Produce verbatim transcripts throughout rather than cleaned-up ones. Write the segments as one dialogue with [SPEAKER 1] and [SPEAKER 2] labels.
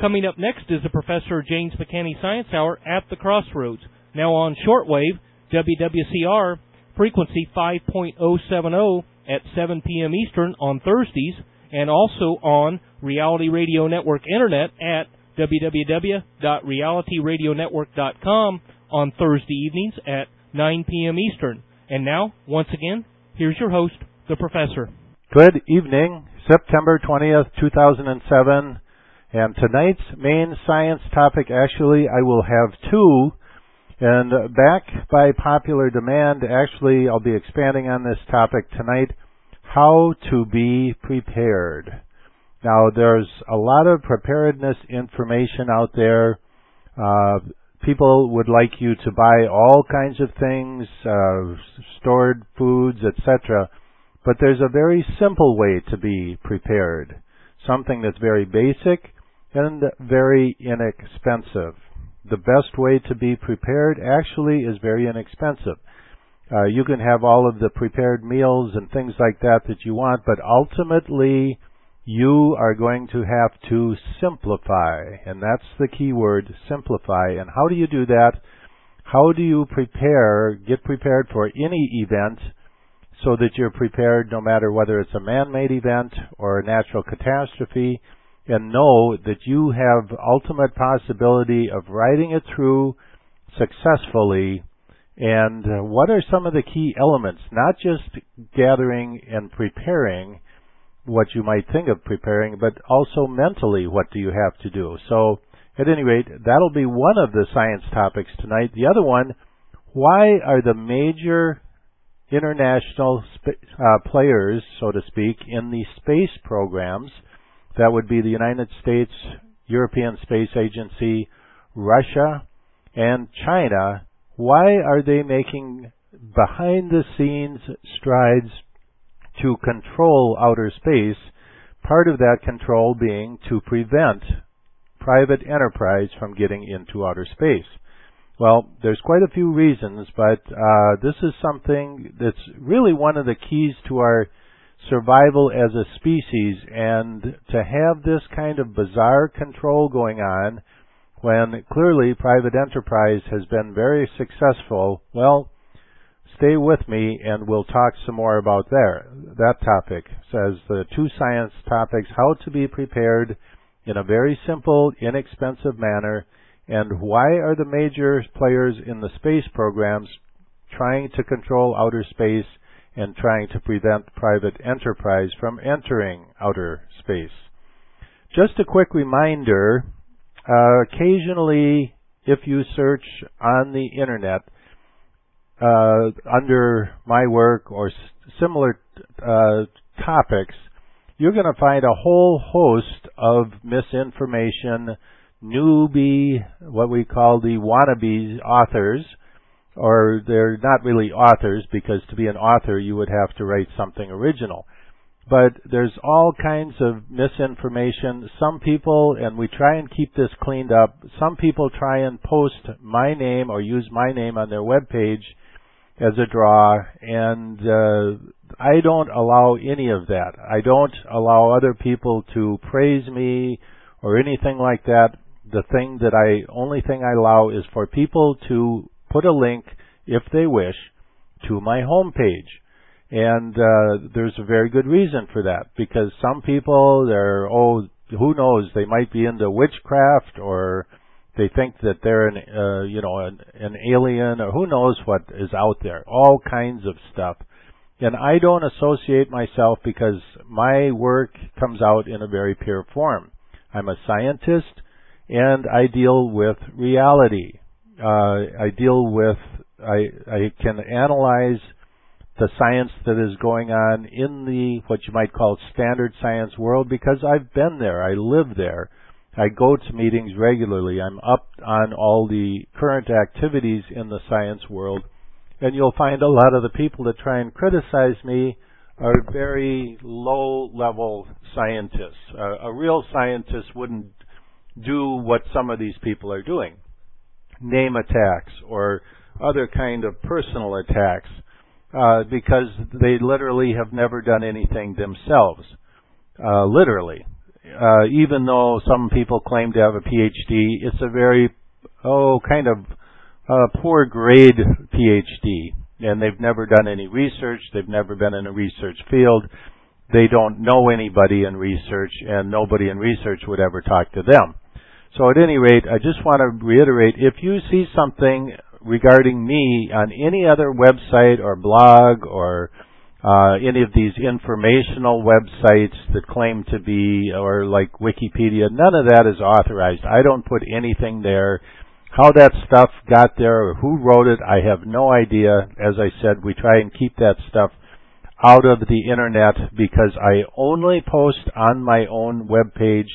[SPEAKER 1] Coming up next is the Professor James McCanney Science Hour at the Crossroads. Now on shortwave, W W C R, frequency five point oh seven oh at seven p.m. Eastern on Thursdays, and also on Reality Radio Network Internet at w w w dot reality radio network dot com on Thursday evenings at nine p.m. Eastern. And now, once again, here's your host, the Professor.
[SPEAKER 2] Good evening, September twentieth, two thousand seven, and tonight's main science topic, actually, I will have two, and back by popular demand, actually, I'll be expanding on this topic tonight, how to be prepared. Now, there's a lot of preparedness information out there. Uh, people would like you to buy all kinds of things, uh, stored foods, et cetera. But there's a very simple way to be prepared, something that's very basic and very inexpensive. The best way to be prepared actually is very inexpensive. Uh, you can have all of the prepared meals and things like that that you want, but ultimately you are going to have to simplify, and that's the key word, simplify. And how do you do that? How do you prepare, get prepared for any event so that you're prepared no matter whether it's a man-made event or a natural catastrophe, and know that you have ultimate possibility of riding it through successfully? And uh, what are some of the key elements? Not just gathering and preparing what you might think of preparing, but also mentally, what do you have to do? So, at any rate, that'll be one of the science topics tonight. The other one, why are the major international sp- uh, players, so to speak, in the space programs, that would be the United States, European Space Agency, Russia, and China, why are they making behind-the-scenes strides to control outer space, part of that control being to prevent private enterprise from getting into outer space? Well, there's quite a few reasons, but uh, this is something that's really one of the keys to our survival as a species, and to have this kind of bizarre control going on when clearly private enterprise has been very successful, well, stay with me and we'll talk some more about there. That topic says the two science topics, how to be prepared in a very simple, inexpensive manner, and why are the major players in the space programs trying to control outer space and trying to prevent private enterprise from entering outer space. Just a quick reminder, uh, occasionally if you search on the internet uh, under my work or s- similar uh, topics, you're going to find a whole host of misinformation, newbie, what we call the wannabe authors, or they're not really authors, because to be an author you would have to write something original. But there's all kinds of misinformation. Some people, and we try and keep this cleaned up, some people try and post my name or use my name on their web page as a draw, and uh, I don't allow any of that. I don't allow other people to praise me or anything like that. The thing that I, only thing I allow is for people to put a link, if they wish, to my homepage. And uh, there's a very good reason for that, because some people, they're, oh, who knows, they might be into witchcraft, or they think that they're an, uh, you know, an, an alien, or who knows what is out there. All kinds of stuff. And I don't associate myself, because my work comes out in a very pure form. I'm a scientist, and I deal with reality. Uh, I deal with, I, I can analyze the science that is going on in the, what you might call, standard science world, because I've been there. I live there. I go to meetings regularly. I'm up on all the current activities in the science world. And you'll find a lot of the people that try and criticize me are very low-level scientists. Uh, a real scientist wouldn't do what some of these people are doing. Name attacks or other kind of personal attacks, uh, because they literally have never done anything themselves, uh, literally. uh, even though some people claim to have a P H D, it's a very, oh, kind of uh, poor grade P H D. And they've never done any research. They've never been in a research field. They don't know anybody in research, and nobody in research would ever talk to them. So at any rate, I just want to reiterate, if you see something regarding me on any other website or blog or uh, any of these informational websites that claim to be, or like Wikipedia, none of that is authorized. I don't put anything there. How that stuff got there or who wrote it, I have no idea. As I said, we try and keep that stuff out of the internet because I only post on my own webpage.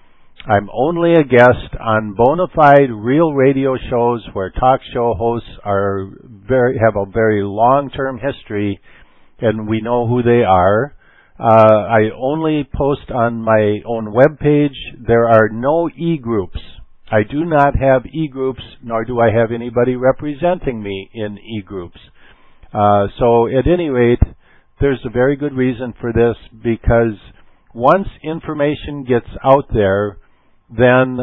[SPEAKER 2] I'm only a guest on bona fide real radio shows where talk show hosts are very have a very long-term history, and we know who they are. Uh, I only post on my own webpage. There are no e-groups. I do not have e-groups, nor do I have anybody representing me in e-groups. Uh, so at any rate, there's a very good reason for this, because once information gets out there, then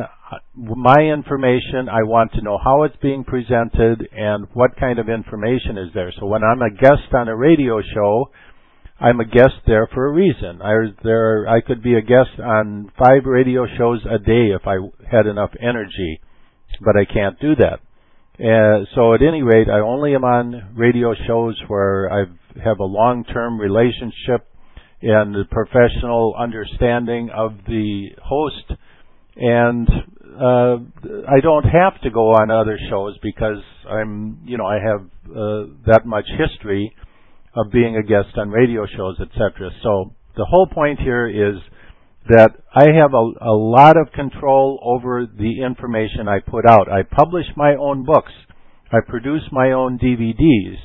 [SPEAKER 2] my information, I want to know how it's being presented and what kind of information is there. So when I'm a guest on a radio show, I'm a guest there for a reason. I, there, I could be a guest on five radio shows a day if I had enough energy, but I can't do that. Uh, so at any rate, I only am on radio shows where I have a long-term relationship and a professional understanding of the host. And uh, I don't have to go on other shows because I'm, you know, I have uh, that much history of being a guest on radio shows, et cetera. So the whole point here is that I have a, a lot of control over the information I put out. I publish my own books. I produce my own D V Ds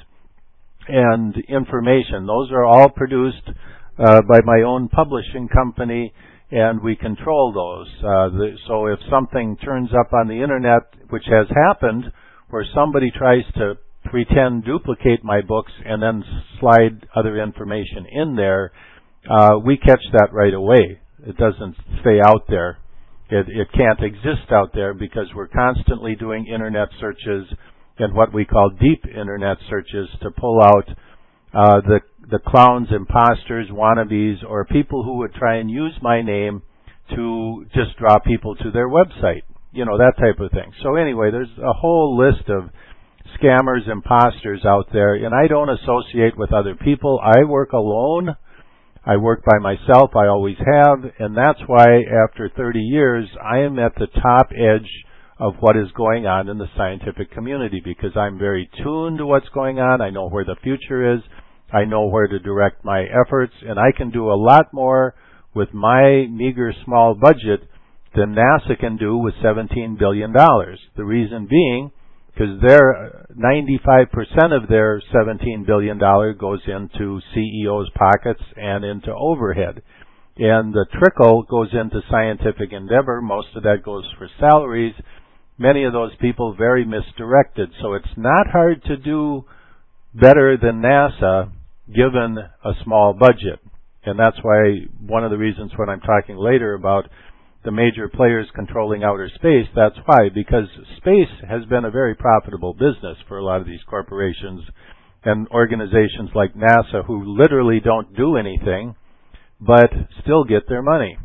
[SPEAKER 2] and information. Those are all produced uh, by my own publishing company, and we control those. Uh, the, so if something turns up on the internet, which has happened, where somebody tries to pretend duplicate my books and then slide other information in there, uh, we catch that right away. It doesn't stay out there. It, it can't exist out there because we're constantly doing internet searches and what we call deep internet searches to pull out uh, the the clowns, imposters, wannabes, or people who would try and use my name to just draw people to their website. You know, that type of thing. So anyway, there's a whole list of scammers, imposters out there, and I don't associate with other people. I work alone. I work by myself. I always have, and that's why after thirty years, I am at the top edge of what is going on in the scientific community because I'm very tuned to what's going on. I know where the future is. I know where to direct my efforts, and I can do a lot more with my meager small budget than NASA can do with seventeen billion dollars. The reason being, because their ninety-five percent of their seventeen billion dollars goes into C E Os' pockets and into overhead. And the trickle goes into scientific endeavor. Most of that goes for salaries. Many of those people very misdirected. So it's not hard to do better than NASA given a small budget. And that's why one of the reasons when I'm talking later about the major players controlling outer space, that's why, because space has been a very profitable business for a lot of these corporations and organizations like NASA who literally don't do anything but still get their money.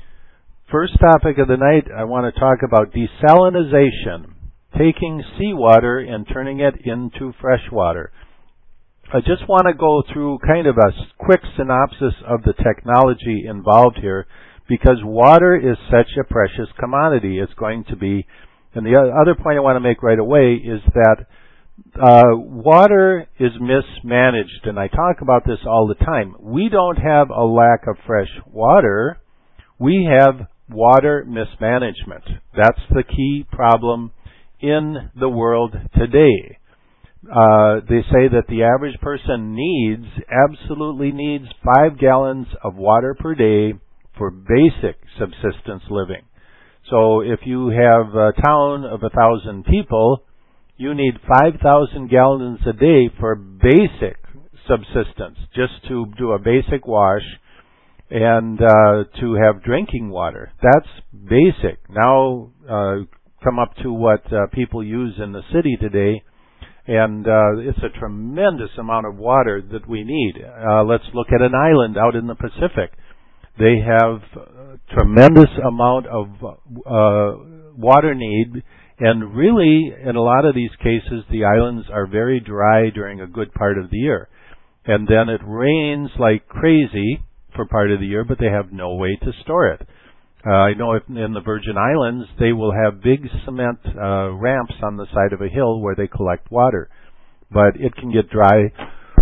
[SPEAKER 2] First topic of the night, I want to talk about desalinization, taking seawater and turning it into fresh water. I just want to go through kind of a quick synopsis of the technology involved here, because water is such a precious commodity. It's going to be, and the other point I want to make right away is that uh, water is mismanaged, and I talk about this all the time. We don't have a lack of fresh water. We have water mismanagement. That's the key problem in the world today. Uh, they say that the average person needs, absolutely needs, five gallons of water per day for basic subsistence living. So if you have a town of a thousand people, you need five thousand gallons a day for basic subsistence, just to do a basic wash and uh, to have drinking water. That's basic. Now uh, come up to what uh, people use in the city today, and uh, it's a tremendous amount of water that we need. Uh, let's look at an island out in the Pacific. They have a tremendous amount of uh, water need, and really, in a lot of these cases, the islands are very dry during a good part of the year. And then it rains like crazy for part of the year, but they have no way to store it. Uh, I know if in the Virgin Islands, they will have big cement uh, ramps on the side of a hill where they collect water. But it can get dry,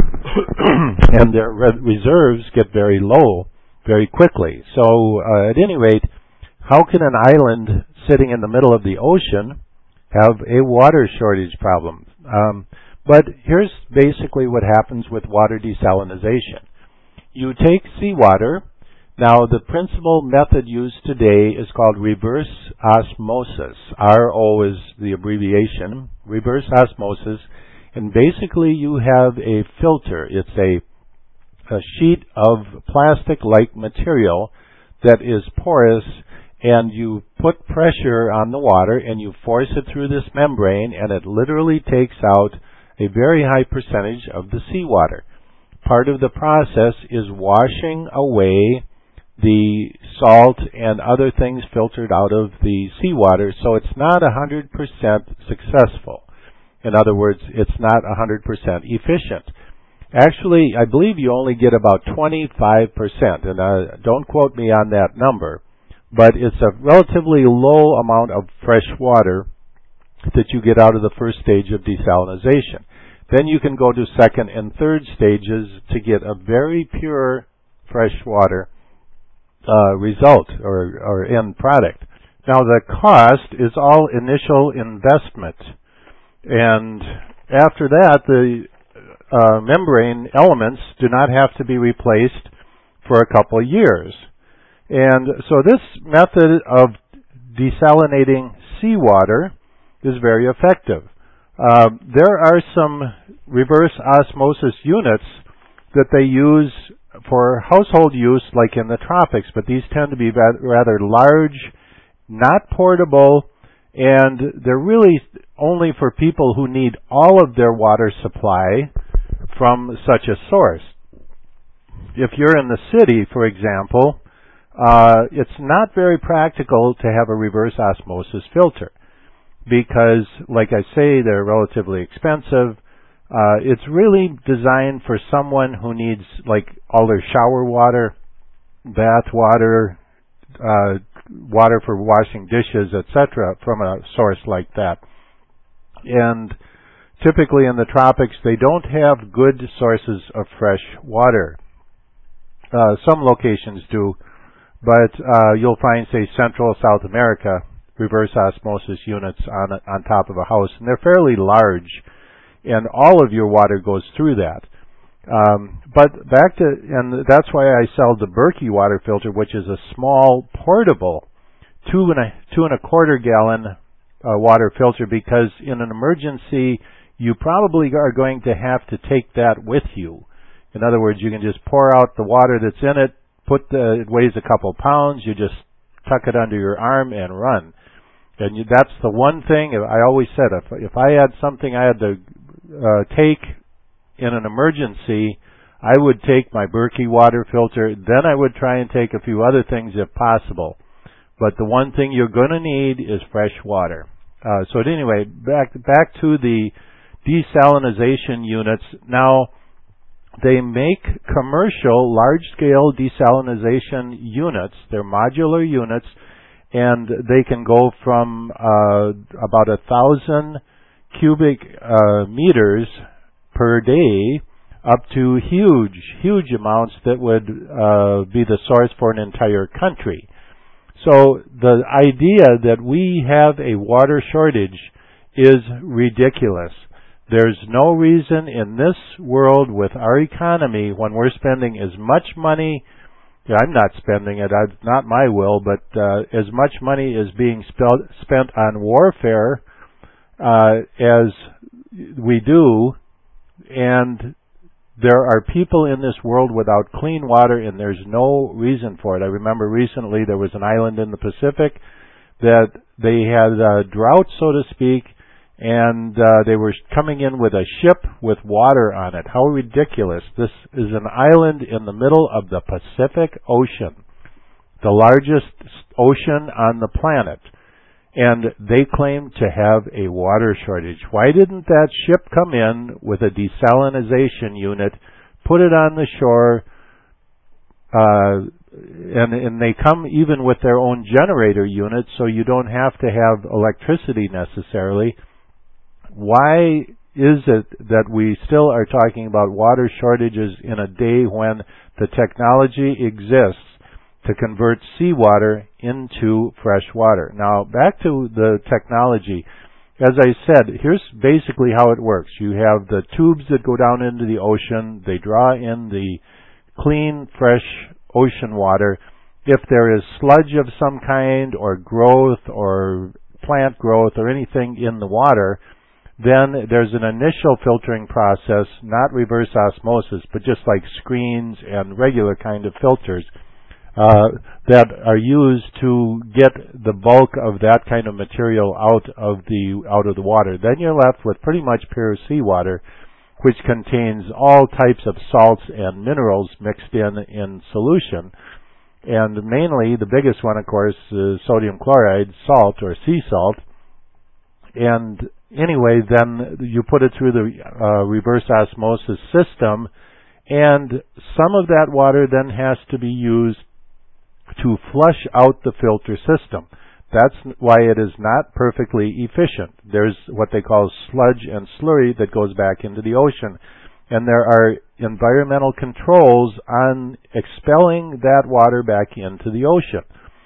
[SPEAKER 2] and their re- reserves get very low very quickly. So uh, at any rate, how can an island sitting in the middle of the ocean have a water shortage problem? Um, but here's basically what happens with water desalinization. You take seawater. Now, the principal method used today is called reverse osmosis. R O is the abbreviation, reverse osmosis. And basically, you have a filter. It's a, a sheet of plastic-like material that is porous, and you put pressure on the water, and you force it through this membrane, and it literally takes out a very high percentage of the seawater. Part of the process is washing away the salt and other things filtered out of the seawater, so it's not one hundred percent successful. In other words, it's not one hundred percent efficient. Actually, I believe you only get about twenty-five percent, and uh, don't quote me on that number, but it's a relatively low amount of fresh water that you get out of the first stage of desalinization. Then you can go to second and third stages to get a very pure fresh water uh, result or, or end product. Now, the cost is all initial investment, and after that, the uh, membrane elements do not have to be replaced for a couple of years. And so this method of desalinating seawater is very effective. Uh, there are some reverse osmosis units that they use for household use, like in the tropics, but these tend to be rather large, not portable, and they're really only for people who need all of their water supply from such a source. If you're in the city, for example, uh, it's not very practical to have a reverse osmosis filter, because, like I say, they're relatively expensive. Uh, it's really designed for someone who needs, like, all their shower water, bath water, uh, water for washing dishes, et cetera, from a source like that. And typically in the tropics, they don't have good sources of fresh water. Uh, some locations do, but uh, you'll find, say, Central South America, reverse osmosis units on on top of a house, and they're fairly large, and all of your water goes through that. Um, but back to, and that's why I sell the Berkey water filter, which is a small, portable, two and a two and a quarter gallon uh, water filter, because in an emergency, you probably are going to have to take that with you. In other words, you can just pour out the water that's in it, put the, it weighs a couple pounds, you just tuck it under your arm and run. And you, that's the one thing I always said, if, if I had something I had to uh, take in an emergency, I would take my Berkey water filter, then I would try and take a few other things if possible. But the one thing you're going to need is fresh water. Uh, so anyway, back, back to the desalinization units. Now, they make commercial large-scale desalinization units. They're modular units, and they can go from uh, about a thousand cubic uh, meters per day up to huge, huge amounts that would uh, be the source for an entire country. So the idea that we have a water shortage is ridiculous. There's no reason in this world with our economy, when we're spending as much money, yeah, I'm not spending it, it's not my will, but uh, as much money is being spelt, spent on warfare uh, as we do, and there are people in this world without clean water, and there's no reason for it. I remember recently there was an island in the Pacific that they had a drought, so to speak, and uh, they were coming in with a ship with water on it. How ridiculous. This is an island in the middle of the Pacific Ocean, the largest ocean on the planet. And they claim to have a water shortage. Why didn't that ship come in with a desalinization unit, put it on the shore, uh, and, and they come even with their own generator unit, so you don't have to have electricity necessarily. Why is it that we still are talking about water shortages in a day when the technology exists to convert seawater into fresh water? Now, back to the technology. As I said, here's basically how it works. You have the tubes that go down into the ocean. They draw in the clean, fresh ocean water. If there is sludge of some kind or growth or plant growth or anything in the water, then there's an initial filtering process, not reverse osmosis, but just like screens and regular kind of filters, Uh, that are used to get the bulk of that kind of material out of the out of the water. Then you're left with pretty much pure seawater, which contains all types of salts and minerals mixed in in solution. And mainly, the biggest one, of course, is sodium chloride salt or sea salt. And anyway, then you put it through the uh, reverse osmosis system, and some of that water then has to be used to flush out the filter system. That's why it is not perfectly efficient. There's what they call sludge and slurry that goes back into the ocean. And there are environmental controls on expelling that water back into the ocean,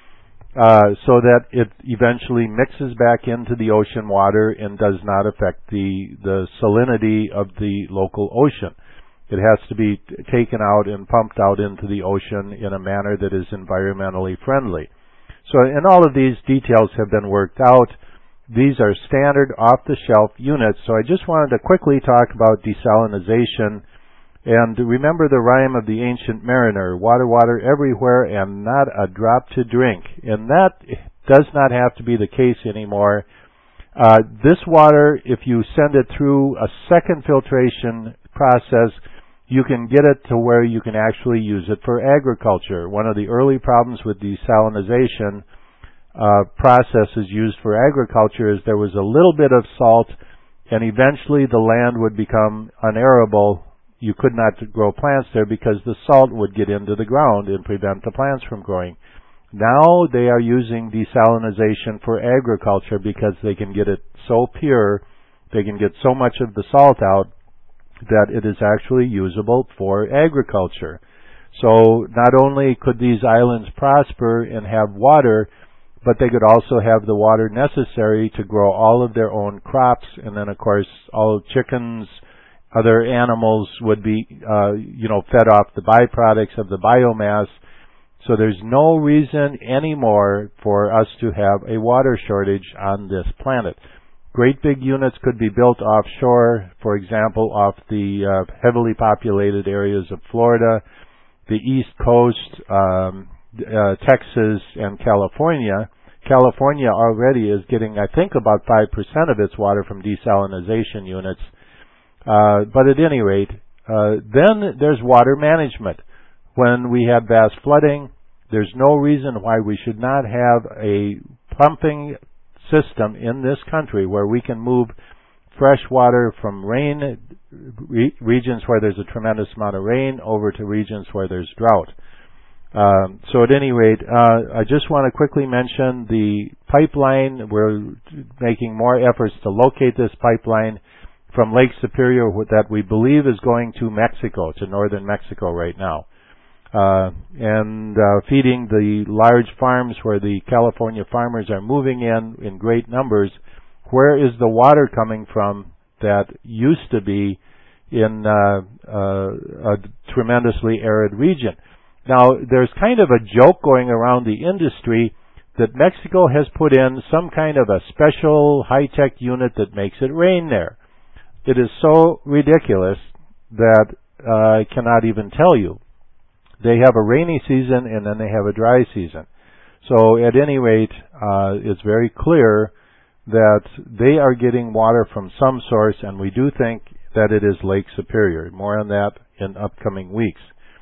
[SPEAKER 2] uh, so that it eventually mixes back into the ocean water and does not affect the, the salinity of the local ocean. It has to be taken out and pumped out into the ocean in a manner that is environmentally friendly. So, and all of these details have been worked out. These are standard off-the-shelf units. So I just wanted to quickly talk about desalinization. And remember the rhyme of the ancient mariner, water, water everywhere and not a drop to drink. And that does not have to be the case anymore. Uh, this water, if you send it through a second filtration process, you can get it to where you can actually use it for agriculture. One of the early problems with desalinization uh, processes used for agriculture is there was a little bit of salt, and eventually the land would become unarable. You could not grow plants there because the salt would get into the ground and prevent the plants from growing. Now they are using desalinization for agriculture because they can get it so pure, they can get so much of the salt out that it is actually usable for agriculture. So not only could these islands prosper and have water, but they could also have the water necessary to grow all of their own crops, and then of course all chickens, other animals would be, uh, you know, fed off the byproducts of the biomass. So there's no reason anymore for us to have a water shortage on this planet. Great big units could be built offshore, for example, off the uh, heavily populated areas of Florida, the East Coast, um, uh, Texas, and California. California already is getting, I think, about five percent of its water from desalinization units. Uh, but at any rate, uh, then there's water management. When we have vast flooding, there's no reason why we should not have a pumping system in this country where we can move fresh water from rain re- regions where there's a tremendous amount of rain over to regions where there's drought. Um, so at any rate, uh, I just want to quickly mention the pipeline. We're making more efforts to locate this pipeline from Lake Superior that we believe is going to Mexico, to northern Mexico right now. Uh, and uh, feeding the large farms where the California farmers are moving in in great numbers. Where is the water coming from that used to be in uh, uh, a tremendously arid region? Now, there's kind of a joke going around the industry that Mexico has put in some kind of a special high-tech unit that makes it rain there. It is so ridiculous that uh, I cannot even tell you. They have a rainy season and then they have a dry season. So at any rate, uh, it's very clear that they are getting water from some source, and we do think that it is Lake Superior. More on that in upcoming weeks.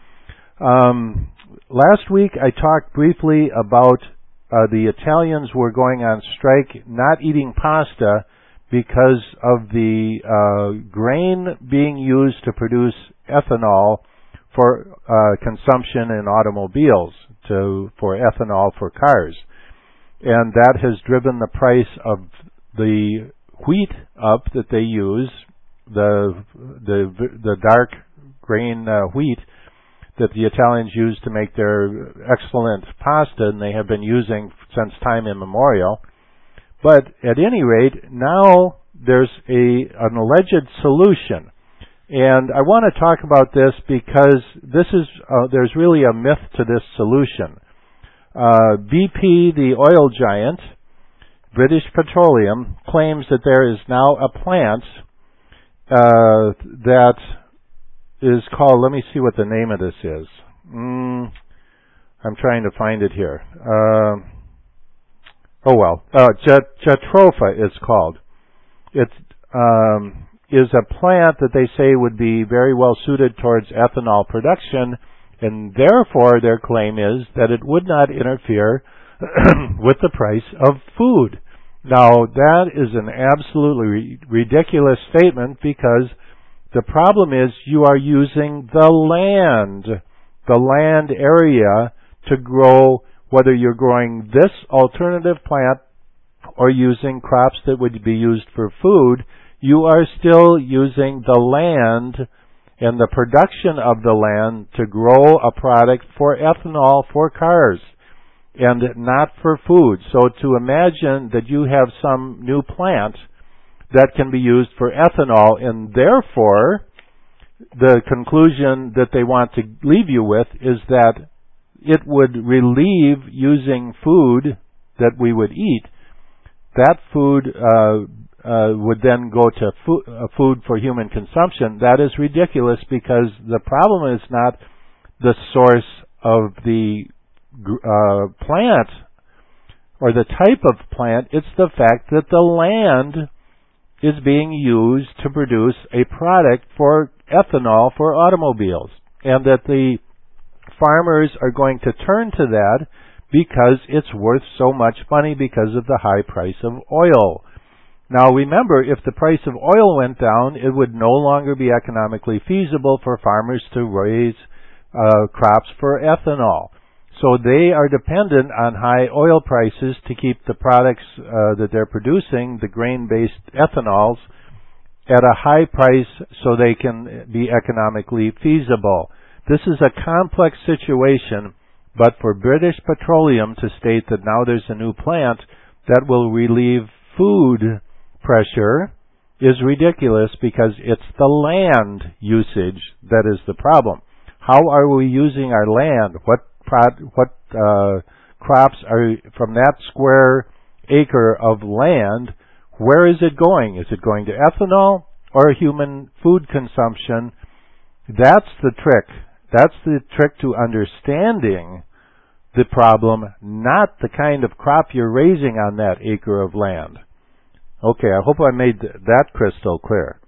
[SPEAKER 2] Um, last week I talked briefly about uh, the Italians were going on strike, not eating pasta because of the uh, grain being used to produce ethanol for uh, consumption in automobiles, to for ethanol for cars. And that has driven the price of the wheat up that they use, the the the dark grain uh, wheat that the Italians use to make their excellent pasta, and they have been using since time immemorial. But at any rate, now there's a an alleged solution. And I want to talk about this because this is uh, there's really a myth to this solution. Uh, B P, the oil giant, British Petroleum, claims that there is now a plant uh, that is called, let me see what the name of this is. Mm, I'm trying to find it here. Uh, oh well, uh, Jatropha it's called. It's um, is a plant that they say would be very well suited towards ethanol production, and therefore their claim is that it would not interfere with the price of food. Now, that is an absolutely ridiculous statement, because the problem is you are using the land, the land area, to grow, whether you're growing this alternative plant or using crops that would be used for food. You are still using the land and the production of the land to grow a product for ethanol for cars and not for food. So to imagine that you have some new plant that can be used for ethanol, and therefore the conclusion that they want to leave you with is that it would relieve using food that we would eat. That food uh, uh, would then go to fo- uh, food for human consumption. That is ridiculous, because the problem is not the source of the uh, plant or the type of plant. It's the fact that the land is being used to produce a product for ethanol for automobiles, and that the farmers are going to turn to that because it's worth so much money because of the high price of oil. Now remember, if the price of oil went down, it would no longer be economically feasible for farmers to raise uh, crops for ethanol. So they are dependent on high oil prices to keep the products uh, that they're producing, the grain-based ethanols, at a high price so they can be economically feasible. This is a complex situation, but for British Petroleum to state that now there's a new plant that will relieve food pressure is ridiculous, because it's the land usage that is the problem. How are we using our land? What prod, what uh, crops are from that square acre of land? Where is it going? Is it going to ethanol or human food consumption? That's the trick. That's the trick to understanding the problem, not the kind of crop you're raising on that acre of land. Okay, I hope I made that crystal clear.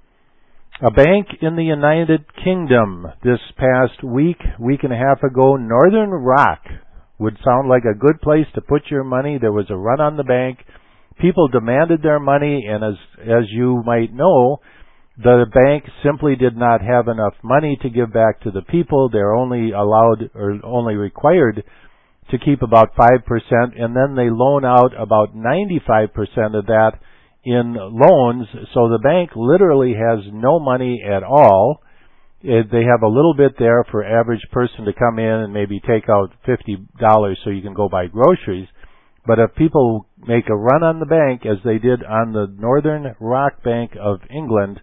[SPEAKER 2] A bank in the United Kingdom this past week, week and a half ago, Northern Rock would sound like a good place to put your money. There was a run on the bank. People demanded their money, and as as you might know, the bank simply did not have enough money to give back to the people. They're only allowed or only required to keep about five percent, and then they loan out about ninety-five percent of that in loans. So the bank literally has no money at all. It, they have a little bit there for average person to come in and maybe take out fifty dollars so you can go buy groceries. But if people make a run on the bank, as they did on the Northern Rock Bank of England,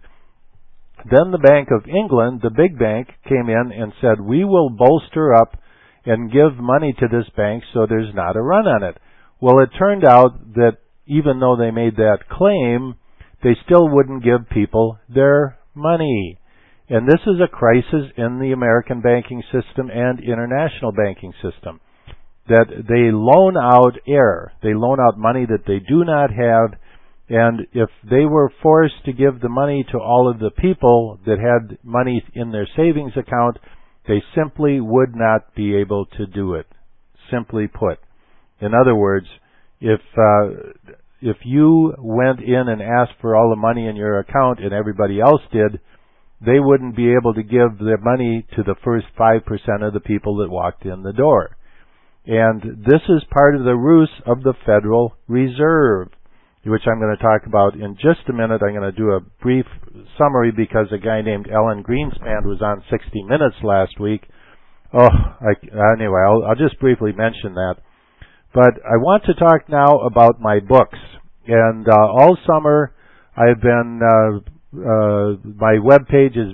[SPEAKER 2] then the Bank of England, the big bank, came in and said, we will bolster up and give money to this bank so there's not a run on it. Well, it turned out that even though they made that claim, they still wouldn't give people their money. And this is a crisis in the American banking system and international banking system, that they loan out air. They loan out money that they do not have, and if they were forced to give the money to all of the people that had money in their savings account, they simply would not be able to do it, simply put. In other words, if uh, if you went in and asked for all the money in your account and everybody else did, they wouldn't be able to give their money to the first five percent of the people that walked in the door. And this is part of the ruse of the Federal Reserve, which I'm going to talk about in just a minute. I'm going to do a brief summary because a guy named Alan Greenspan was on sixty minutes last week. Oh, I, anyway, I'll, I'll just briefly mention that. But I want to talk now about my books. And uh, all summer I've been, uh, uh, my web page is,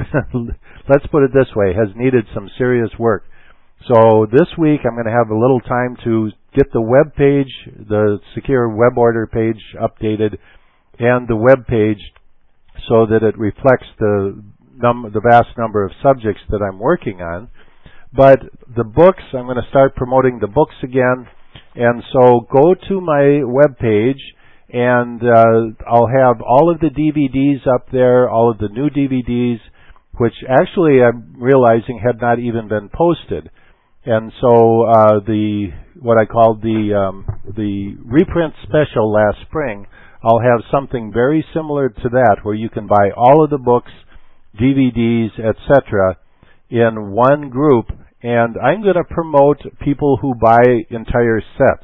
[SPEAKER 2] let's put it this way, has needed some serious work. So this week I'm going to have a little time to get the web page, the secure web order page updated, and the web page so that it reflects the num- the vast number of subjects that I'm working on. But the books, I'm going to start promoting the books again. And so go to my web page, and uh, I'll have all of the D V Ds up there, all of the new D V Ds, which actually I'm realizing had not even been posted. And so uh, the what I called the um, the reprint special last spring, I'll have something very similar to that, where you can buy all of the books, D V Ds, et cetera, in one group. And I'm going to promote people who buy entire sets.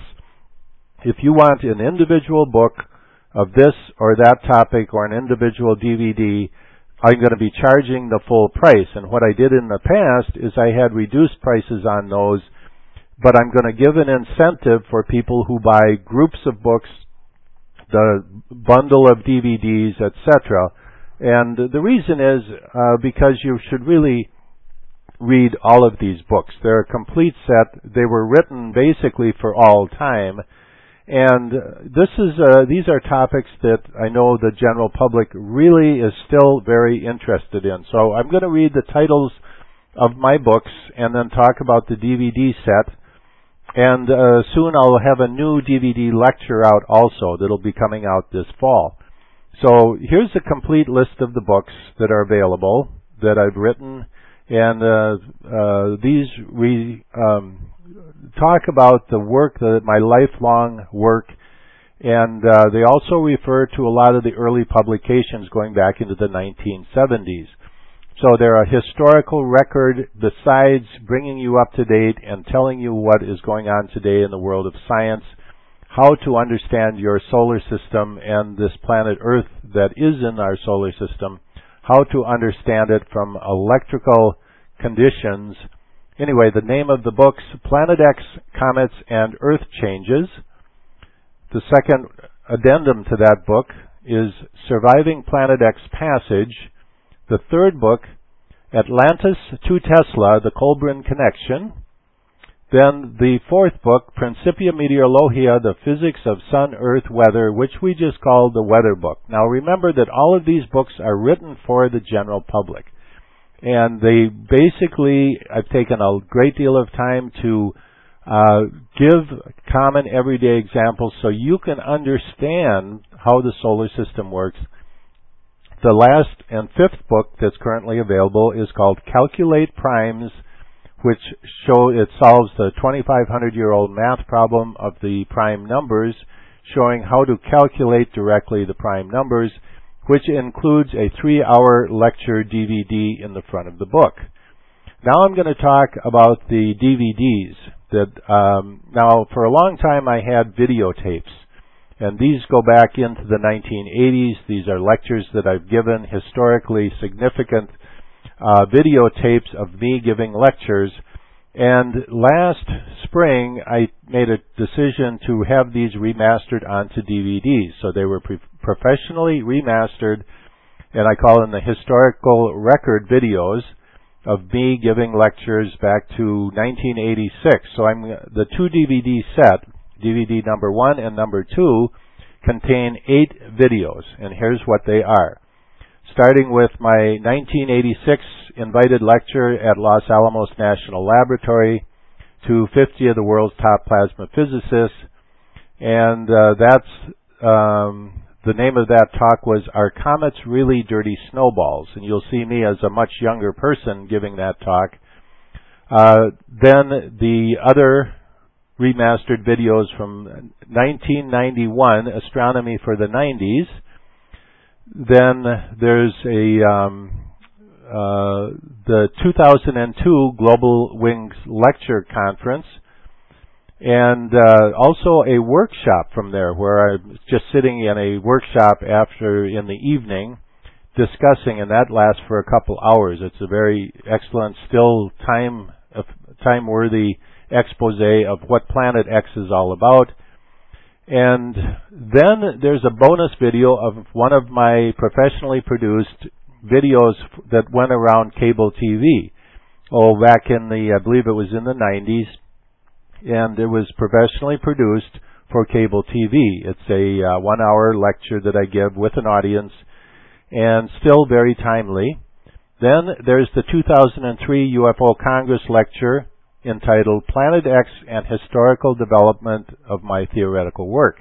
[SPEAKER 2] If you want an individual book of this or that topic or an individual D V D, I'm going to be charging the full price. And what I did in the past is I had reduced prices on those, but I'm going to give an incentive for people who buy groups of books, the bundle of D V Ds, et cetera. And the reason is uh, because you should really read all of these books. They're a complete set. They were written basically for all time. And this is uh, these are topics that I know the general public really is still very interested in. So I'm going to read the titles of my books and then talk about the D V D set. And uh, soon I'll have a new D V D lecture out also that'll be coming out this fall. So here's a complete list of the books that are available that I've written. And uh, uh, these we um, talk about the work, the, my lifelong work, and uh, they also refer to a lot of the early publications going back into the nineteen seventies. So they're a historical record besides bringing you up to date and telling you what is going on today in the world of science, how to understand your solar system and this planet Earth that is in our solar system, how to understand it from electrical conditions. Anyway, the name of the books, Planet X, Comets, and Earth Changes. The second addendum to that book is Surviving Planet X Passage. The third book, Atlantis to Tesla, The Kolbrin Connection. Then the fourth book, Principia Meteorologia, The Physics of Sun-Earth Weather, which we just call the Weather Book. Now remember that all of these books are written for the general public. And they basically, I've taken a great deal of time to uh, give common everyday examples so you can understand how the solar system works. The last and fifth book that's currently available is called Calculate Primes, which show it solves the twenty-five hundred year old math problem of the prime numbers, showing how to calculate directly the prime numbers, which includes a three hour lecture D V D in the front of the book. Now I'm going to talk about the D V Ds. That um, now, for a long time I had videotapes, and these go back into the nineteen eighties. These are lectures that I've given, historically significant Uh, videotapes of me giving lectures. And last spring, I made a decision to have these remastered onto D V Ds. So they were pre- professionally remastered, and I call them the historical record videos of me giving lectures back to nineteen eighty-six. So I'm the two D V D set, D V D number one and number two, contain eight videos, and here's what they are. starting with my nineteen eighty-six invited lecture at Los Alamos National Laboratory to fifty of the world's top plasma physicists. And uh, that's um, the name of that talk was Are Comets Really Dirty Snowballs? And you'll see me as a much younger person giving that talk. Uh, then the other remastered videos from nineteen ninety-one, Astronomy for the nineties. Then there's a um, uh, the two thousand two Global Wings Lecture Conference, and uh, also a workshop from there where I'm just sitting in a workshop after in the evening discussing, and that lasts for a couple hours. It's a very excellent, still time uh, time-worthy expose of what Planet X is all about. And then there's a bonus video of one of my professionally produced videos that went around cable T V. Oh, back in the, I believe it was in the nineties, and it was professionally produced for cable T V. It's a uh, one-hour lecture that I give with an audience, and still very timely. Then there's the two thousand three U F O Congress lecture entitled Planet X and Historical Development of My Theoretical Work.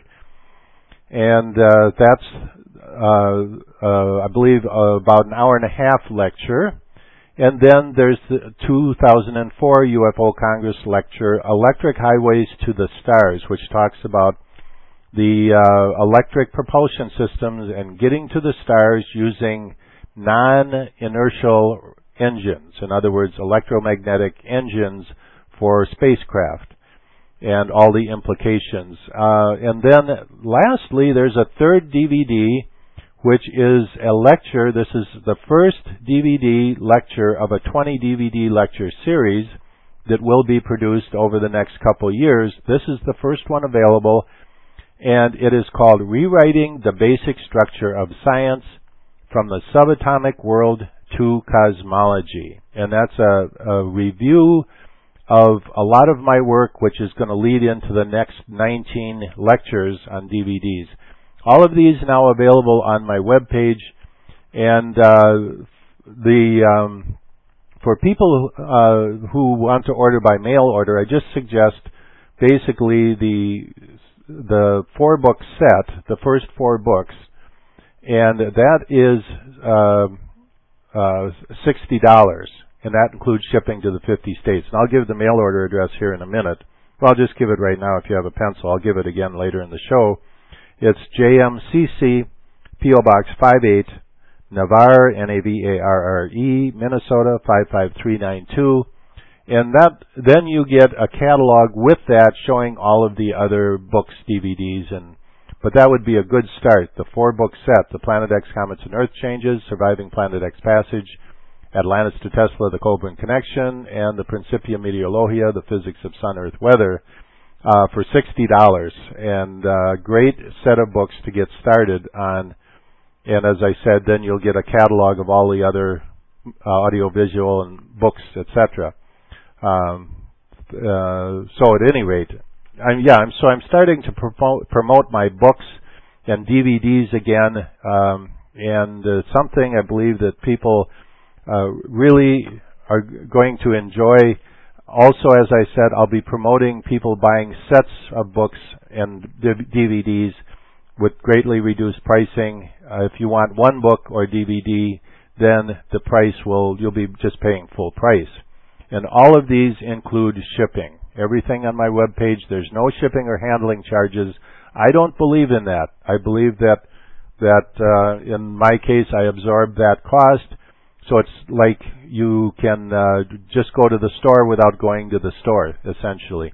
[SPEAKER 2] And uh, that's, uh, uh, I believe, uh, about an hour and a half lecture. And then there's the two thousand four U F O Congress lecture, Electric Highways to the Stars, which talks about the uh, electric propulsion systems and getting to the stars using non-inertial engines. In other words, electromagnetic engines for spacecraft and all the implications. Uh, and then lastly, there's a third D V D, which is a lecture. This is the first D V D lecture of a twenty D V D lecture series that will be produced over the next couple years. This is the first one available, and it is called Rewriting the Basic Structure of Science from the Subatomic World to Cosmology. And that's a, a review of a lot of my work, which is going to lead into the next nineteen lectures on D V Ds. All of these now available on my webpage, and uh, the um, for people uh, who want to order by mail order, I just suggest basically the the four book set, the first four books, and that is uh, uh, sixty dollars. And that includes shipping to the fifty states. And I'll give the mail order address here in a minute. Well, I'll just give it right now if you have a pencil. I'll give it again later in the show. It's J M C C, P O Box five eight, Navarre, N A V A R R E, Minnesota five five three nine two. And that then you get a catalog with that showing all of the other books, D V Ds, and but that would be a good start. The four-book set, The Planet X Comets and Earth Changes, Surviving Planet X Passage, Atlantis to Tesla, The Coburn Connection, and the Principia Meteorologia, The Physics of Sun-Earth Weather, uh, for sixty dollars. And uh, great set of books to get started on. And as I said, then you'll get a catalog of all the other uh, audio-visual and books, et cetera. Um, uh, so at any rate, I'm, yeah, I'm, so I'm starting to promote, promote my books and D V Ds again, um, and uh, something I believe that people Uh, really are going to enjoy. Also, as I said, I'll be promoting people buying sets of books and D V Ds with greatly reduced pricing. Uh, if you want one book or D V D, then the price will, you'll be just paying full price. And all of these include shipping. Everything on my webpage, there's no shipping or handling charges. I don't believe in that. I believe that, that uh, in my case, I absorb that cost. So it's like you can uh, just go to the store without going to the store, essentially.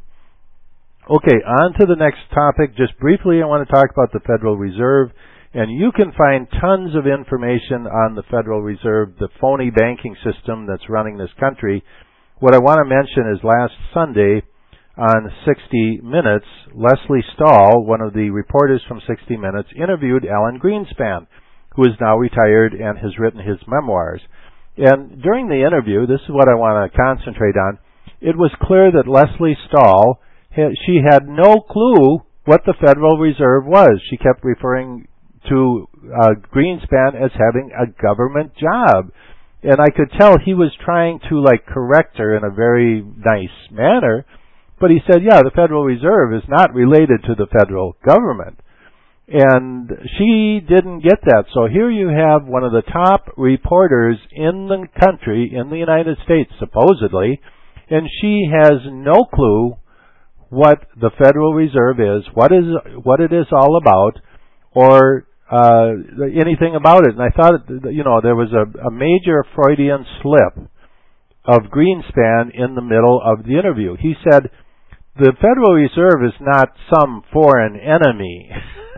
[SPEAKER 2] Okay, on to the next topic. Just briefly, I want to talk about the Federal Reserve. And you can find tons of information on the Federal Reserve, the phony banking system that's running this country. What I want to mention is last Sunday on sixty minutes, Lesley Stahl, one of the reporters from sixty minutes, interviewed Alan Greenspan, who is now retired and has written his memoirs. And during the interview, this is what I want to concentrate on, it was clear that Lesley Stahl, she had no clue what the Federal Reserve was. She kept referring to uh, Greenspan as having a government job. And I could tell he was trying to, like, correct her in a very nice manner. But he said, yeah, the Federal Reserve is not related to the federal government. And she didn't get that. So here you have one of the top reporters in the country, in the United States, supposedly, and she has no clue what the Federal Reserve is, what is what it is all about, or uh, anything about it. And I thought, you know, there was a, a major Freudian slip of Greenspan in the middle of the interview. He said, the Federal Reserve is not some foreign enemy.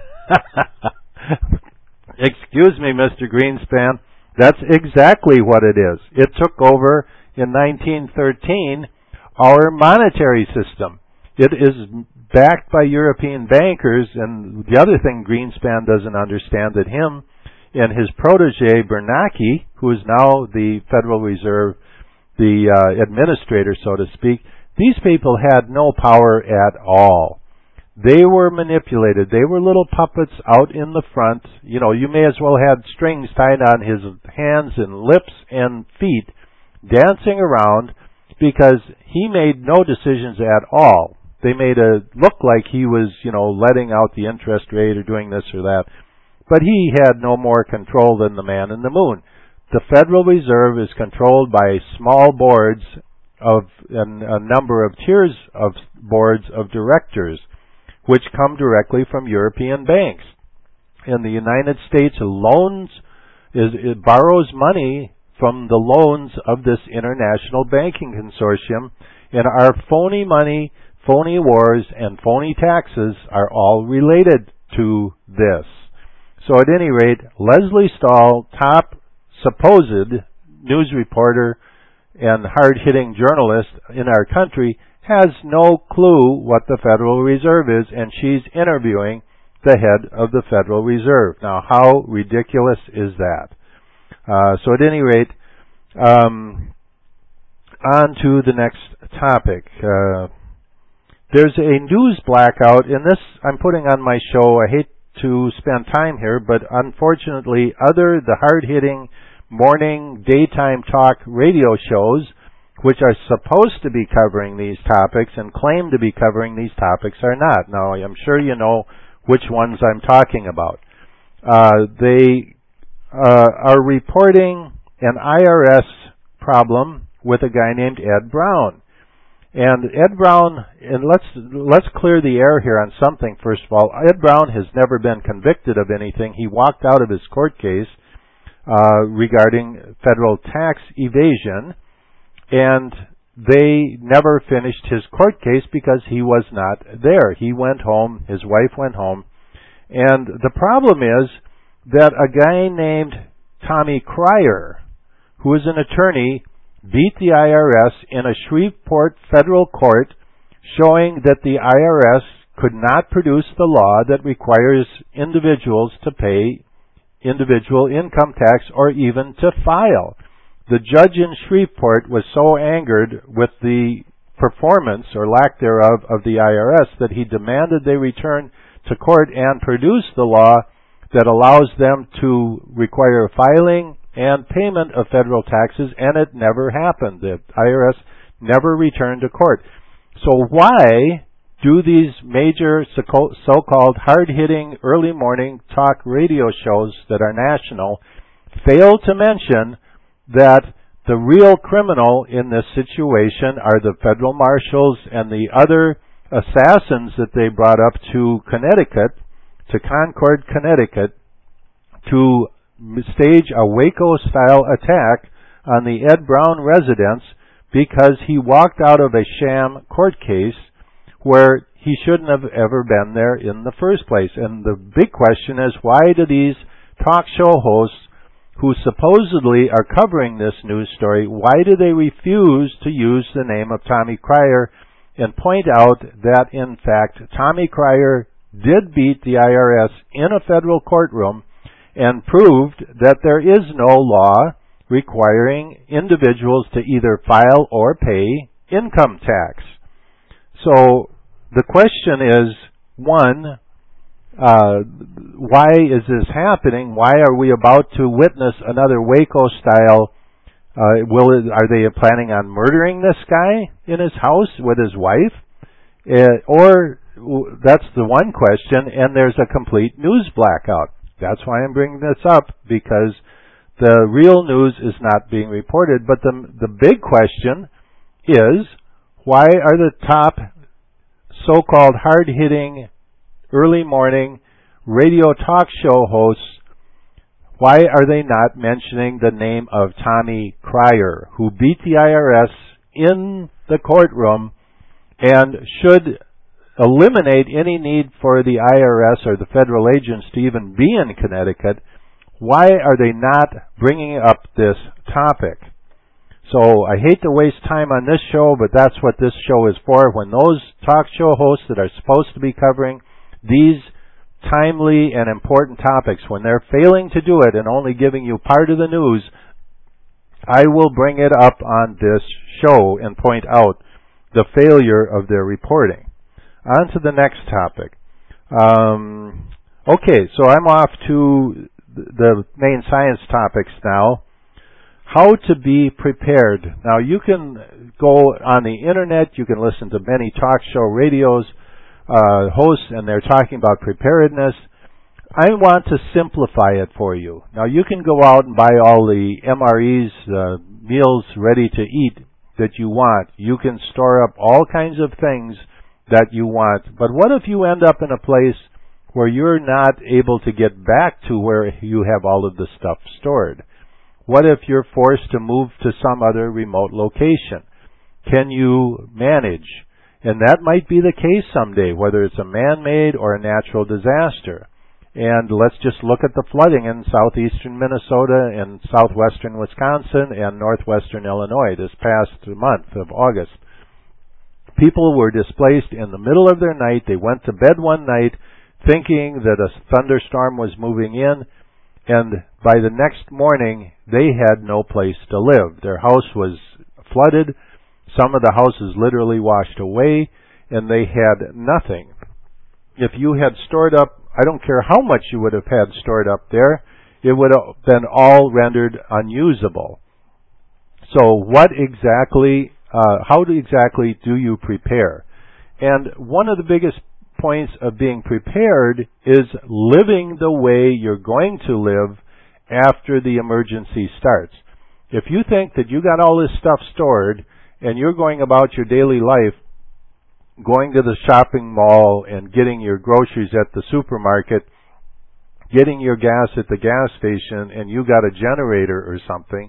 [SPEAKER 2] Excuse me, Mister Greenspan. That's exactly what it is. It took over in nineteen thirteen our monetary system. It is backed by European bankers, and the other thing Greenspan doesn't understand, that him and his protege Bernanke, who is now the Federal Reserve, the uh, administrator, so to speak, these people had no power at all. They were manipulated. They were little puppets out in the front. You know, you may as well have strings tied on his hands and lips and feet, dancing around, because he made no decisions at all. They made it look like he was, you know, letting out the interest rate or doing this or that. But he had no more control than the man in the moon. The Federal Reserve is controlled by small boards of and a number of tiers of boards of directors, which come directly from European banks. And the United States loans, is, it borrows money from the loans of this international banking consortium, and our phony money, phony wars, and phony taxes are all related to this. So at any rate, Lesley Stahl, top supposed news reporter and hard-hitting journalist in our country, has no clue what the Federal Reserve is, and she's interviewing the head of the Federal Reserve. Now, how ridiculous is that? Uh, so at any rate, um, on to the next topic. Uh, there's a news blackout, and this I'm putting on my show. I hate to spend time here, but unfortunately, other the hard-hitting morning, daytime talk radio shows, which are supposed to be covering these topics and claim to be covering these topics, are not. Now, I'm sure you know which ones I'm talking about. Uh, they uh, are reporting an I R S problem with a guy named Ed Brown. And Ed Brown, and let's let's clear the air here on something first of all. Ed Brown has never been convicted of anything. He walked out of his court case uh, regarding federal tax evasion, and they never finished his court case because he was not there. He went home, his wife went home, and the problem is that a guy named Tommy Cryer, who is an attorney, beat the I R S in a Shreveport federal court, showing that the I R S could not produce the law that requires individuals to pay individual income tax or even to file. The judge in Shreveport was so angered with the performance or lack thereof of the I R S that he demanded they return to court and produce the law that allows them to require filing and payment of federal taxes, and it never happened. The I R S never returned to court. So why do these major so-called hard-hitting early morning talk radio shows that are national fail to mention that the real criminal in this situation are the federal marshals and the other assassins that they brought up to Connecticut, to Concord, Connecticut, to stage a Waco-style attack on the Ed Brown residence because he walked out of a sham court case where he shouldn't have ever been there in the first place. And the big question is, why do these talk show hosts who supposedly are covering this news story, why do they refuse to use the name of Tommy Cryer and point out that, in fact, Tommy Cryer did beat the I R S in a federal courtroom and proved that there is no law requiring individuals to either file or pay income tax? So the question is, one, uh, why is this happening? Why are we about to witness another Waco-style? Uh, will it, are they planning on murdering this guy in his house with his wife? Uh, or that's the one question, and there's a complete news blackout. That's why I'm bringing this up, because the real news is not being reported. But the the big question is, why are the top so-called hard-hitting, early morning radio talk show hosts, why are they not mentioning the name of Tommy Cryer, who beat the I R S in the courtroom and should eliminate any need for the I R S or the federal agents to even be in Connecticut? Why are they not bringing up this topic? So I hate to waste time on this show, but that's what this show is for. When those talk show hosts that are supposed to be covering these timely and important topics, when they're failing to do it and only giving you part of the news, I will bring it up on this show and point out the failure of their reporting. On to the next topic. Um, okay, so I'm off to the main science topics now. How to be prepared. Now, you can go on the internet, you can listen to many talk show radios, uh, hosts, and they're talking about preparedness. I want to simplify it for you. Now, you can go out and buy all the M R Es, uh, meals ready to eat that you want. You can store up all kinds of things that you want. But what if you end up in a place where you're not able to get back to where you have all of the stuff stored? What if you're forced to move to some other remote location? Can you manage? And that might be the case someday, whether it's a man-made or a natural disaster. And let's just look at the flooding in southeastern Minnesota and southwestern Wisconsin and northwestern Illinois this past month of August. People were displaced in the middle of their night. They went to bed one night thinking that a thunderstorm was moving in, and by the next morning, they had no place to live. Their house was flooded. Some of the houses literally washed away, and they had nothing. If you had stored up, I don't care how much you would have had stored up there, it would have been all rendered unusable. So what exactly, uh, how do exactly do you prepare? And one of the biggest points of being prepared is living the way you're going to live after the emergency starts. If you think that you got all this stuff stored and you're going about your daily life, going to the shopping mall and getting your groceries at the supermarket, getting your gas at the gas station, and you got a generator or something,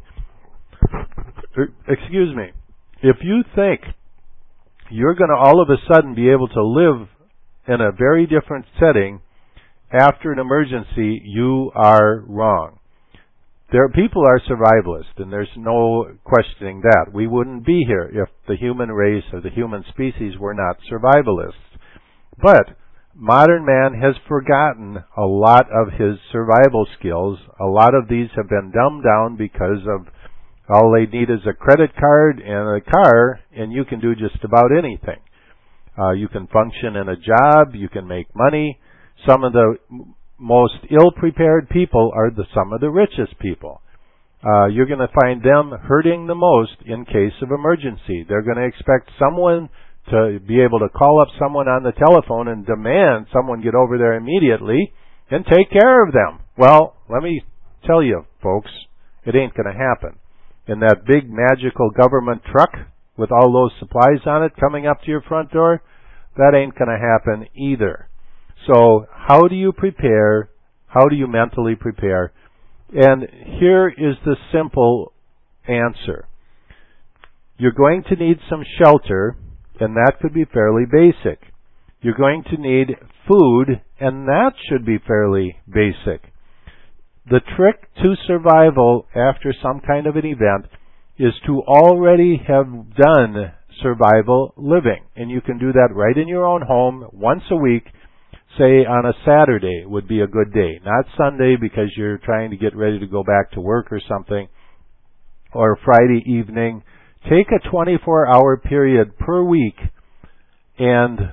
[SPEAKER 2] excuse me, if you think you're going to all of a sudden be able to live in a very different setting after an emergency, you are wrong. There, people are survivalists, and there's no questioning that. We wouldn't be here if the human race or the human species were not survivalists. But modern man has forgotten a lot of his survival skills. A lot of these have been dumbed down because of all they need is a credit card and a car, and you can do just about anything. Uh, you can function in a job. You can make money. Some of the m- most ill-prepared people are the some of the richest people. Uh, you're going to find them hurting the most in case of emergency. They're going to expect someone to be able to call up someone on the telephone and demand someone get over there immediately and take care of them. Well, let me tell you, folks, it ain't going to happen. In that big magical government truck with all those supplies on it coming up to your front door, that ain't going to happen either. So how do you prepare? How do you mentally prepare? And here is the simple answer. You're going to need some shelter, and that could be fairly basic. You're going to need food, and that should be fairly basic. The trick to survival after some kind of an event is to already have done survival living. And you can do that right in your own home once a week. Say on a Saturday would be a good day. Not Sunday because you're trying to get ready to go back to work or something. Or Friday evening. Take a twenty-four hour period per week and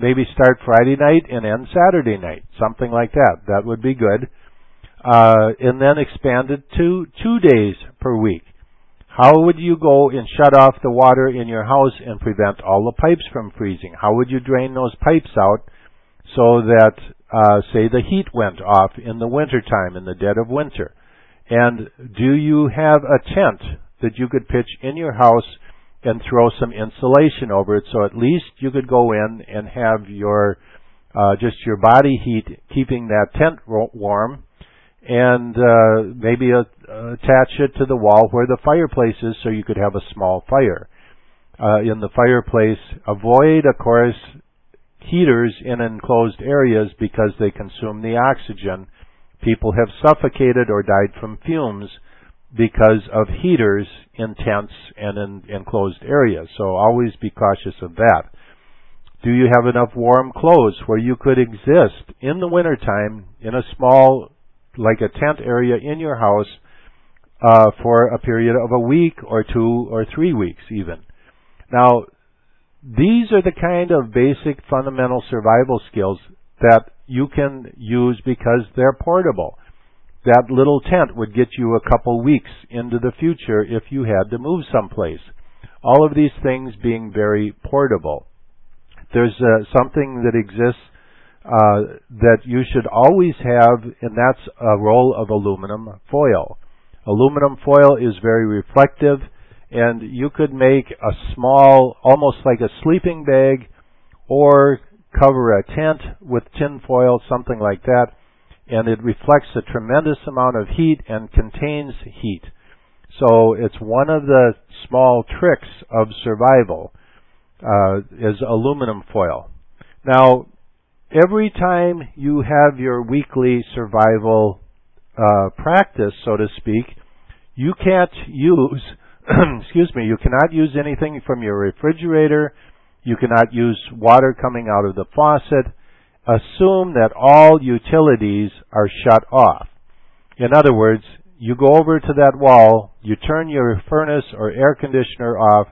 [SPEAKER 2] maybe start Friday night and end Saturday night, something like that. That would be good. Uh, and then expand it to two days per week. How would you go and shut off the water in your house and prevent all the pipes from freezing? How would you drain those pipes out so that, uh, say, the heat went off in the wintertime, in the dead of winter? And do you have a tent that you could pitch in your house and throw some insulation over it so at least you could go in and have your uh, just your body heat keeping that tent warm, and uh, maybe uh, attach it to the wall where the fireplace is so you could have a small fire uh, in the fireplace. Avoid, of course, heaters in enclosed areas because they consume the oxygen. People have suffocated or died from fumes because of heaters in tents and in enclosed areas. So always be cautious of that. Do you have enough warm clothes where you could exist in the wintertime in a small, like a tent area in your house uh, for a period of a week or two or three weeks even? Now, these are the kind of basic fundamental survival skills that you can use because they're portable. That little tent would get you a couple weeks into the future if you had to move someplace. All of these things being very portable. There's uh, something that exists uh, that you should always have, and that's a roll of aluminum foil. Aluminum foil is very reflective, and you could make a small, almost like a sleeping bag, or cover a tent with tin foil, something like that, and it reflects a tremendous amount of heat and contains heat. So it's one of the small tricks of survival uh, is aluminum foil. Now, every time you have your weekly survival uh, practice, so to speak, you can't use, excuse me, you cannot use anything from your refrigerator. You cannot use water coming out of the faucet. Assume that all utilities are shut off. In other words, you go over to that wall, you turn your furnace or air conditioner off,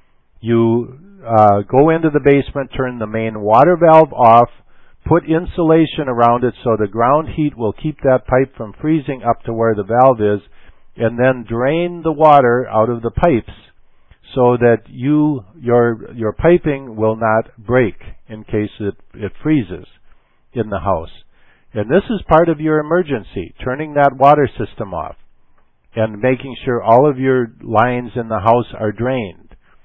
[SPEAKER 2] you uh, go into the basement, turn the main water valve off, put insulation around it so the ground heat will keep that pipe from freezing up to where the valve is, and then drain the water out of the pipes so that you your your piping will not break in case it, it freezes in the house. And this is part of your emergency, turning that water system off and making sure all of your lines in the house are drained.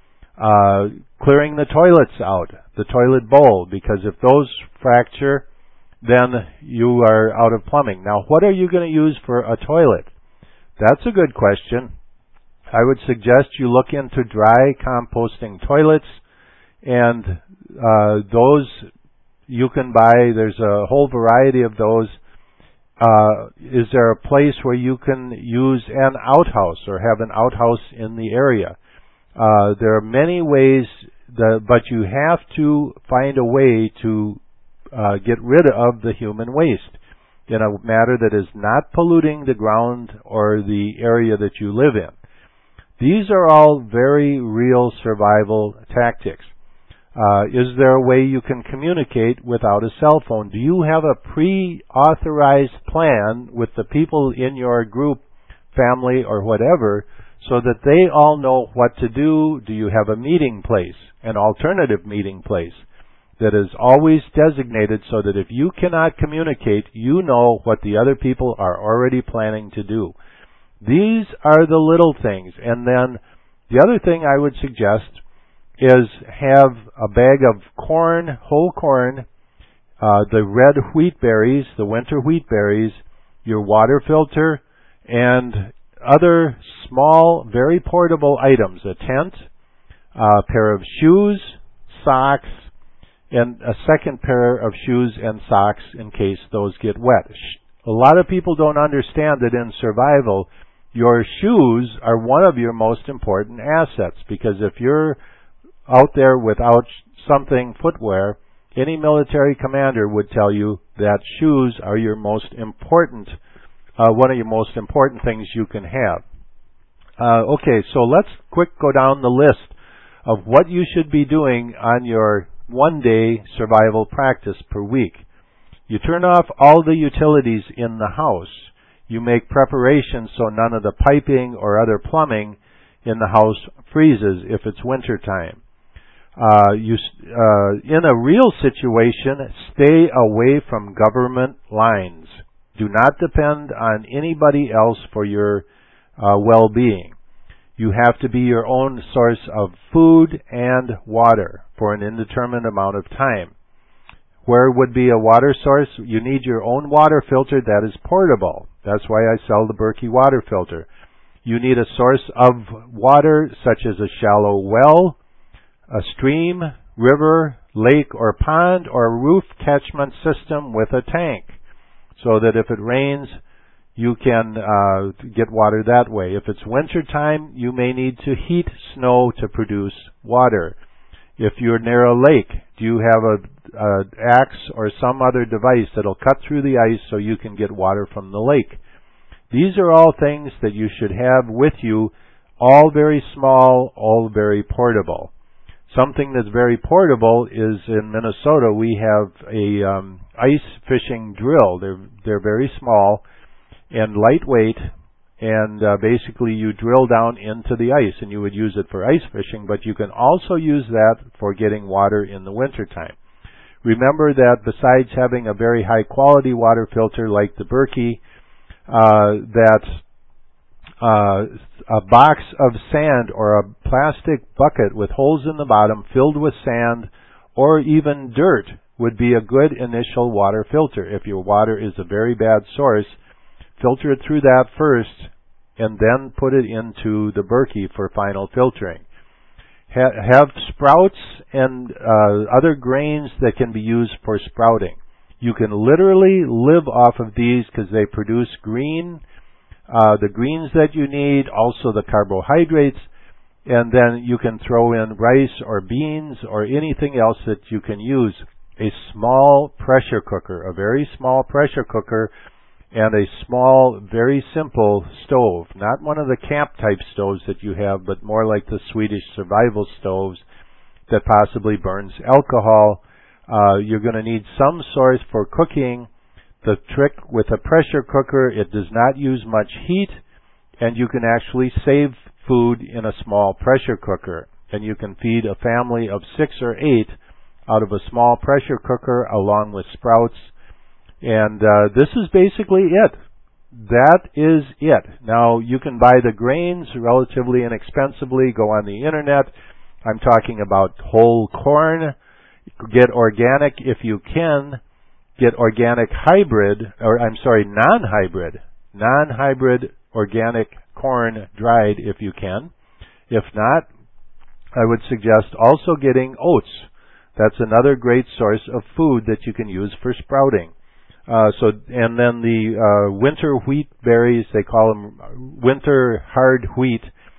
[SPEAKER 2] Uh, clearing the toilets out, the toilet bowl, because if those fracture, then you are out of plumbing. Now, what are you going to use for a toilet? That's a good question. I would suggest you look into dry composting toilets, and uh, those you can buy. There's a whole variety of those. Uh, is there a place where you can use an outhouse or have an outhouse in the area? Uh, there are many ways, that, but you have to find a way to uh, get rid of the human waste in a manner that is not polluting the ground or the area that you live in. These are all very real survival tactics. Uh, is there a way you can communicate without a cell phone? Do you have a pre-authorized plan with the people in your group, family, or whatever, so that they all know what to do? Do you have a meeting place, an alternative meeting place that is always designated so that if you cannot communicate, you know what the other people are already planning to do? These are the little things. And then the other thing I would suggest is have a bag of corn, whole corn, uh, the red wheat berries, the winter wheat berries, your water filter, and other small, very portable items, a tent, a pair of shoes, socks, and a second pair of shoes and socks in case those get wet. A lot of people don't understand that in survival, your shoes are one of your most important assets, because if you're out there without something, footwear, any military commander would tell you that shoes are your most important, uh, one of your most important things you can have. Uh, okay, so let's quick go down the list of what you should be doing on your one day survival practice per week. You turn off all the utilities in the house. You make preparations so none of the piping or other plumbing in the house freezes if it's winter time. Uh, you, uh, in a real situation, stay away from government lines. Do not depend on anybody else for your uh, well-being. You have to be your own source of food and water for an indeterminate amount of time. Where would be a water source? You need your own water filter that is portable. That's why I sell the Berkey water filter. You need a source of water such as a shallow well, a stream, river, lake, or pond, or a roof catchment system with a tank, so that if it rains, you can uh, get water that way. If it's winter time, you may need to heat snow to produce water. If you're near a lake, do you have a, a axe or some other device that'll cut through the ice so you can get water from the lake? These are all things that you should have with you, all very small, all very portable. Something that's very portable is in Minnesota we have a um, ice fishing drill. They're they're very small and lightweight, and uh, basically you drill down into the ice, and you would use it for ice fishing, but you can also use that for getting water in the wintertime. Remember that besides having a very high quality water filter like the Berkey, uh, that uh, a box of sand or a plastic bucket with holes in the bottom filled with sand or even dirt would be a good initial water filter. If your water is a very bad source, filter it through that first and then put it into the Berkey for final filtering. Ha- have sprouts and uh, other grains that can be used for sprouting. You can literally live off of these because they produce green, uh, the greens that you need, also the carbohydrates, and then you can throw in rice or beans or anything else that you can use. A small pressure cooker, a very small pressure cooker, and a small, very simple stove. Not one of the camp-type stoves that you have, but more like the Swedish survival stoves that possibly burns alcohol. Uh, you're going to need some source for cooking. The trick with a pressure cooker, it does not use much heat, and you can actually save food in a small pressure cooker. And you can feed a family of six or eight out of a small pressure cooker along with sprouts. And uh, this is basically it. That is it. Now, you can buy the grains relatively inexpensively. Go on the internet. I'm talking about whole corn. Get organic if you can. Get organic hybrid, or I'm sorry, non-hybrid. Non-hybrid organic corn dried if you can. If not, I would suggest also getting oats. That's another great source of food that you can use for sprouting. Uh, so, and then the uh, winter wheat berries, they call them winter hard wheat,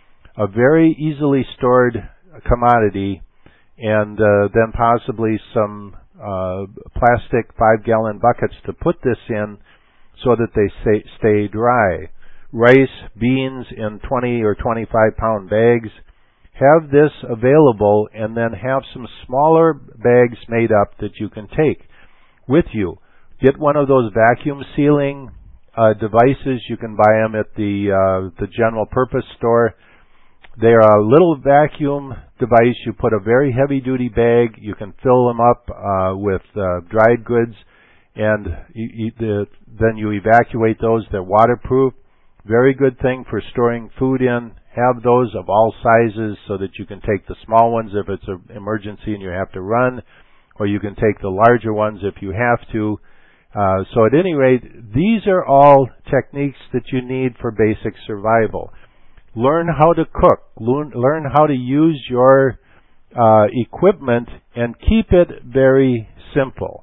[SPEAKER 2] a very easily stored commodity, and uh, then possibly some uh, plastic five-gallon buckets to put this in so that they stay, stay dry. Rice, beans in twenty or twenty-five pound bags. Have this available, and then have some smaller bags made up that you can take with you. Get one of those vacuum sealing uh, devices. You can buy them at the uh, the general purpose store. They're a little vacuum device. You put a very heavy duty bag. You can fill them up uh, with uh, dried goods, and you, you, the, then you evacuate those. They're waterproof. Very good thing for storing food in. Have those of all sizes so that you can take the small ones if it's an emergency and you have to run, or you can take the larger ones if you have to. Uh, so at any rate, these are all techniques that you need for basic survival. Learn how to cook. Learn, learn how to use your uh, equipment and keep it very simple.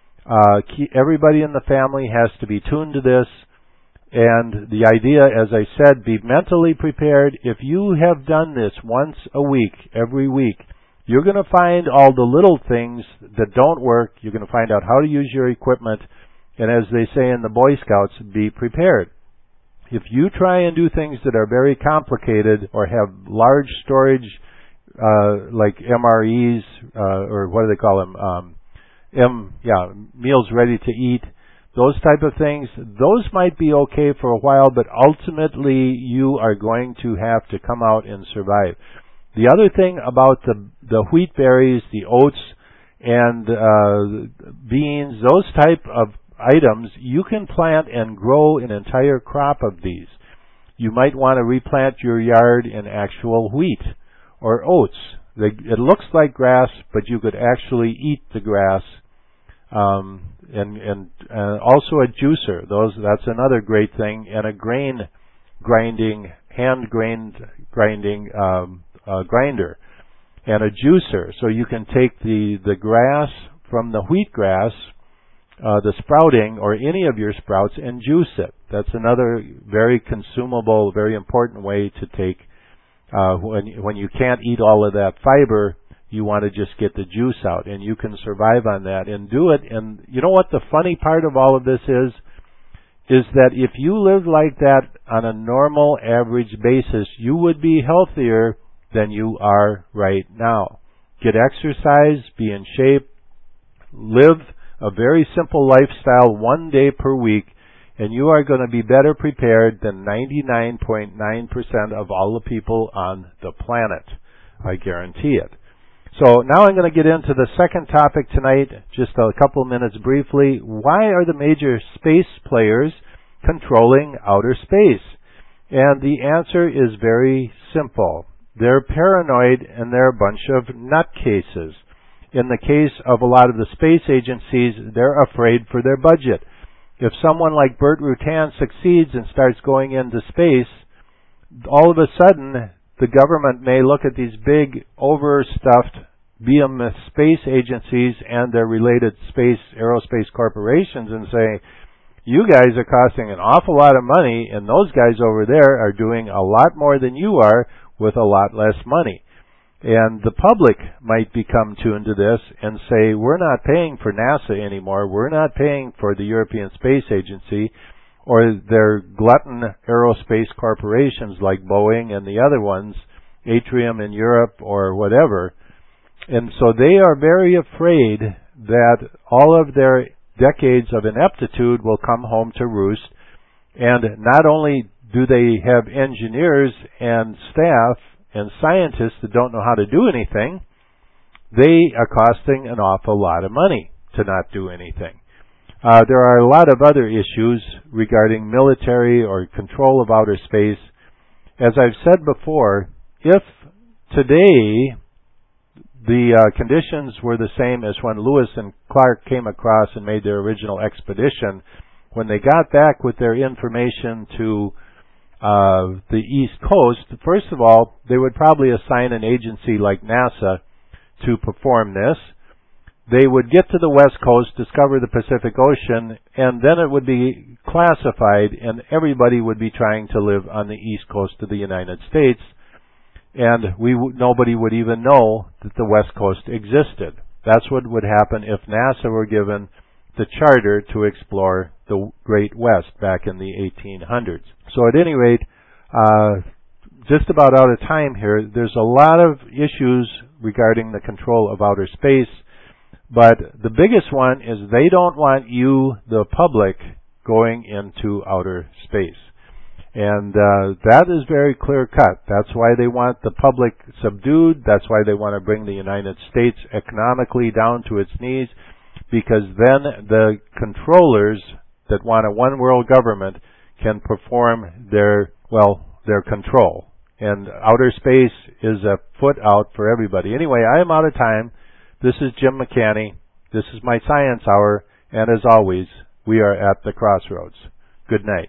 [SPEAKER 2] Uh, keep, everybody in the family has to be tuned to this. And the idea, as I said, be mentally prepared. If you have done this once a week, every week, you're going to find all the little things that don't work. You're going to find out how to use your equipment. And as they say in the Boy Scouts, be prepared. If you try and do things that are very complicated or have large storage uh, like M R Es, uh, or what do they call them? Um, M, yeah, meals ready to eat. Those type of things, those might be okay for a while, but ultimately you are going to have to come out and survive. The other thing about the the wheat berries, the oats, and uh, beans, those type of items, you can plant and grow an entire crop of these. You might want to replant your yard in actual wheat or oats. They, it looks like grass, but you could actually eat the grass. Um, and and uh, also a juicer. Those that's another great thing. And a grain grinding, hand grained grinding um, uh, grinder, and a juicer. So you can take the the grass from the wheat grass, uh, the sprouting or any of your sprouts, and juice it. That's another very consumable, very important way to take uh, when when you can't eat all of that fiber. You want to just get the juice out, and you can survive on that and do it. And you know what the funny part of all of this is? Is that if you live like that on a normal average basis, you would be healthier than you are right now. Get exercise, be in shape, live a very simple lifestyle one day per week, and you are going to be better prepared than ninety-nine point nine percent of all the people on the planet. I guarantee it. So now I'm going to get into the second topic tonight, just a couple minutes briefly. Why are the major space players controlling outer space? And the answer is very simple. They're paranoid and they're a bunch of nutcases. In the case of a lot of the space agencies, they're afraid for their budget. If someone like Burt Rutan succeeds and starts going into space, all of a sudden the government may look at these big, overstuffed behemoth space agencies and their related space aerospace corporations and say, you guys are costing an awful lot of money, and those guys over there are doing a lot more than you are with a lot less money. And the public might become tuned to this and say, we're not paying for NASA anymore, we're not paying for the European Space Agency, or their glutton aerospace corporations like Boeing and the other ones, Atrium in Europe or whatever. And so they are very afraid that all of their decades of ineptitude will come home to roost. And not only do they have engineers and staff and scientists that don't know how to do anything, they are costing an awful lot of money to not do anything. Uh, there are a lot of other issues regarding military or control of outer space. As I've said before, if today the uh, conditions were the same as when Lewis and Clark came across and made their original expedition, when they got back with their information to uh, the East Coast, first of all, they would probably assign an agency like NASA to perform this. They would get to the West Coast, discover the Pacific Ocean, and then it would be classified, and everybody would be trying to live on the East Coast of the United States, and we w- nobody would even know that the West Coast existed. That's what would happen if NASA were given the charter to explore the Great West back in the eighteen hundreds. So at any rate, uh, just about out of time here, there's a lot of issues regarding the control of outer space. But the biggest one is they don't want you, the public, going into outer space. And uh, that is very clear cut. That's why they want the public subdued. That's why they want to bring the United States economically down to its knees, because then the controllers that want a one world government can perform their, well, their control. And outer space is a foot out for everybody. Anyway, I am out of time. This is Jim McCanny. This is my Science Hour, and as always, we are at the crossroads. Good night.